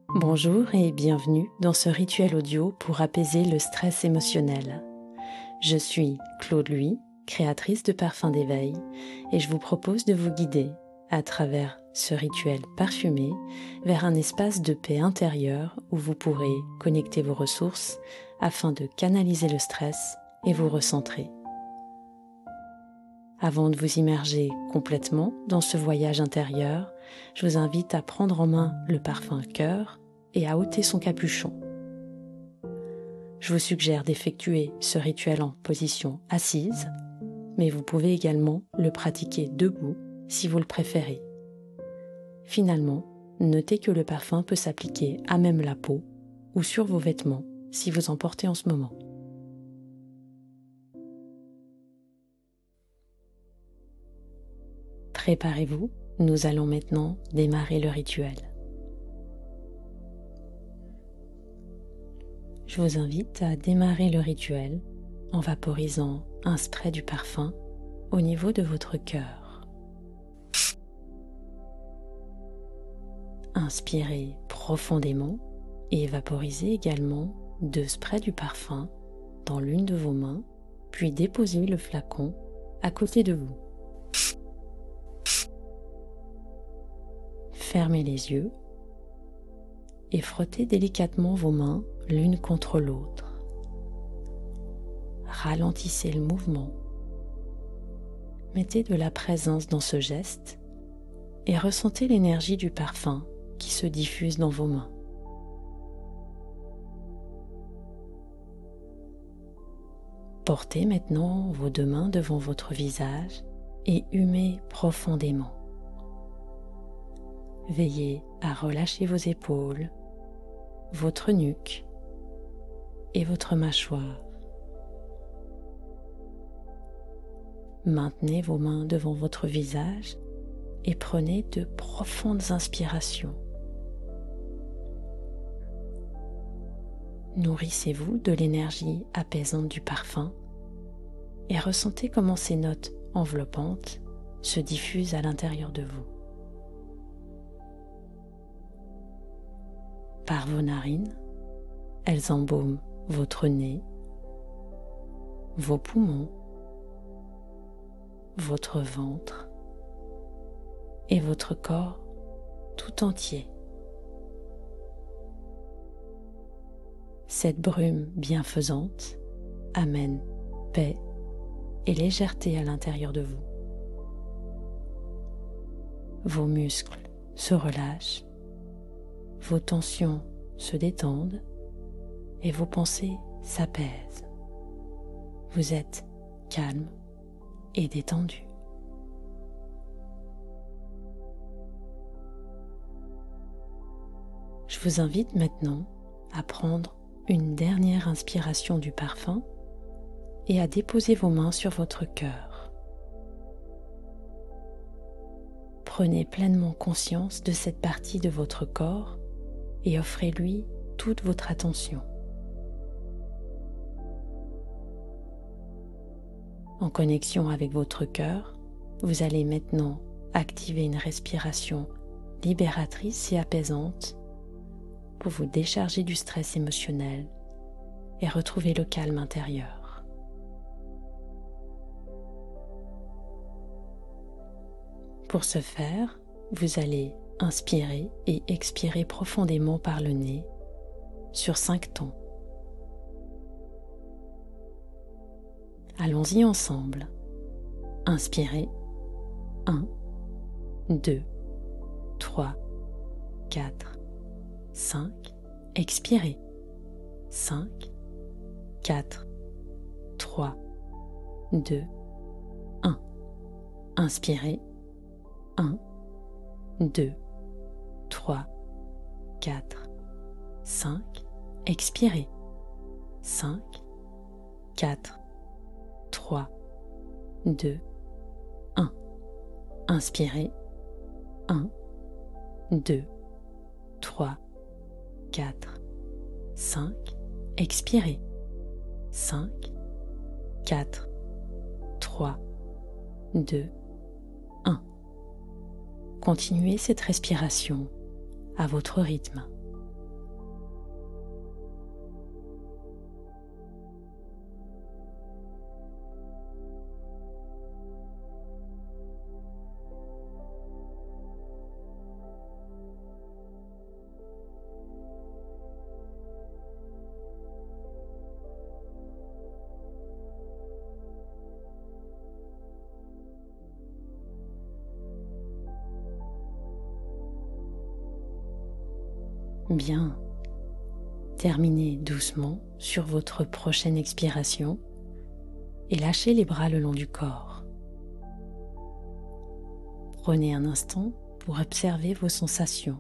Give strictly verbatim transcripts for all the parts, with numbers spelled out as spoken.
Bonjour et bienvenue dans ce rituel audio pour apaiser le stress émotionnel. Je suis Claude Louis, créatrice de Parfums d'éveil, et je vous propose de vous guider à travers ce rituel parfumé vers un espace de paix intérieure où vous pourrez connecter vos ressources afin de canaliser le stress et vous recentrer. Avant de vous immerger complètement dans ce voyage intérieur, je vous invite à prendre en main le parfum cœur et à ôter son capuchon. Je vous suggère d'effectuer ce rituel en position assise, mais vous pouvez également le pratiquer debout si vous le préférez. Finalement, notez que le parfum peut s'appliquer à même la peau ou sur vos vêtements si vous en portez en ce moment. Préparez-vous, nous allons maintenant démarrer le rituel. Je vous invite à démarrer le rituel en vaporisant un spray du parfum au niveau de votre cœur. Inspirez profondément et vaporisez également deux sprays du parfum dans l'une de vos mains, puis déposez le flacon à côté de vous. Fermez les yeux et frottez délicatement vos mains l'une contre l'autre. Ralentissez le mouvement. Mettez de la présence dans ce geste et ressentez l'énergie du parfum qui se diffuse dans vos mains. Portez maintenant vos deux mains devant votre visage et humez profondément. Veillez à relâcher vos épaules, votre nuque et votre mâchoire. Maintenez vos mains devant votre visage et prenez de profondes inspirations. Nourrissez-vous de l'énergie apaisante du parfum et ressentez comment ces notes enveloppantes se diffusent à l'intérieur de vous. Par vos narines, elles embaument votre nez, vos poumons, votre ventre et votre corps tout entier. Cette brume bienfaisante amène paix et légèreté à l'intérieur de vous. Vos muscles se relâchent, vos tensions se détendent et vos pensées s'apaisent. Vous êtes calme et détendu. Je vous invite maintenant à prendre une dernière inspiration du parfum et à déposer vos mains sur votre cœur. Prenez pleinement conscience de cette partie de votre corps et offrez-lui toute votre attention. En connexion avec votre cœur, vous allez maintenant activer une respiration libératrice et apaisante pour vous décharger du stress émotionnel et retrouver le calme intérieur. Pour ce faire, vous allez inspirer et expirer profondément par le nez sur cinq temps. Allons-y ensemble. Inspirez. un, deux, trois, quatre, cinq. Expirez. cinq, quatre, trois, deux, un. Inspirez. un, deux, trois, quatre, cinq. Expirez. cinq, quatre, trois, deux, un. Inspirez. un, deux, trois, quatre, cinq. Expirez. cinq, quatre, trois, deux, un. Continuez cette respiration à votre rythme. Bien. Terminez doucement sur votre prochaine expiration et lâchez les bras le long du corps. Prenez un instant pour observer vos sensations.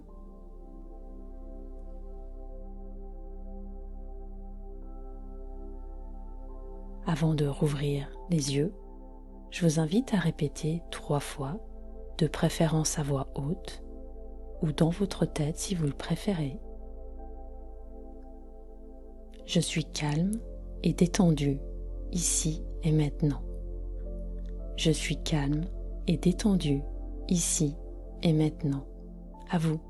Avant de rouvrir les yeux, je vous invite à répéter trois fois, de préférence à voix haute ou dans votre tête si vous le préférez. Je suis calme et détendu ici et maintenant. Je suis calme et détendu ici et maintenant. À vous.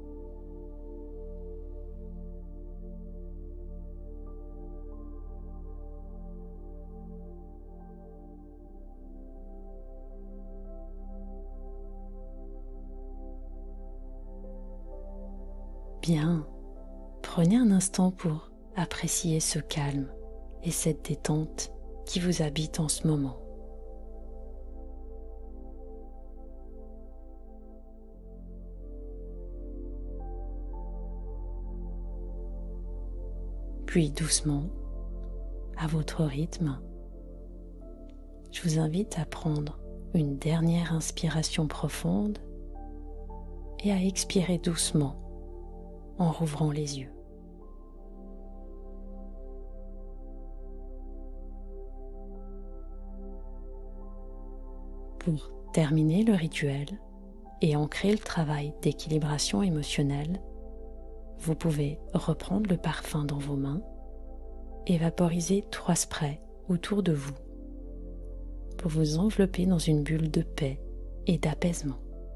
Bien. Prenez un instant pour apprécier ce calme et cette détente qui vous habite en ce moment. Puis doucement, à votre rythme, je vous invite à prendre une dernière inspiration profonde et à expirer doucement en rouvrant les yeux. Pour terminer le rituel et ancrer le travail d'équilibration émotionnelle, vous pouvez reprendre le parfum dans vos mains et vaporiser trois sprays autour de vous pour vous envelopper dans une bulle de paix et d'apaisement.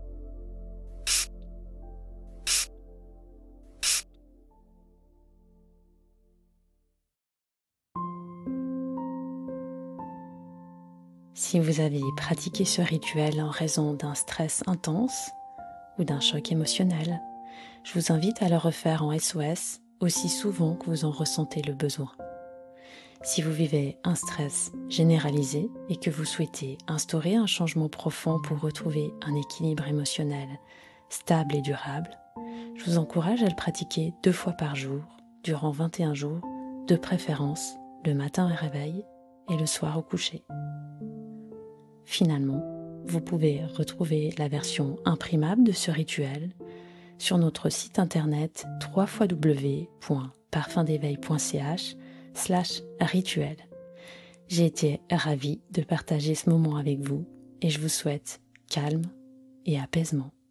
Si vous avez pratiqué ce rituel en raison d'un stress intense ou d'un choc émotionnel, je vous invite à le refaire en S O S aussi souvent que vous en ressentez le besoin. Si vous vivez un stress généralisé et que vous souhaitez instaurer un changement profond pour retrouver un équilibre émotionnel stable et durable, je vous encourage à le pratiquer deux fois par jour, durant vingt et un jours, de préférence le matin au réveil et le soir au coucher. Finalement, vous pouvez retrouver la version imprimable de ce rituel sur notre site internet w w w point parfum d'éveil point c h slash rituel. J'ai été ravie de partager ce moment avec vous et je vous souhaite calme et apaisement.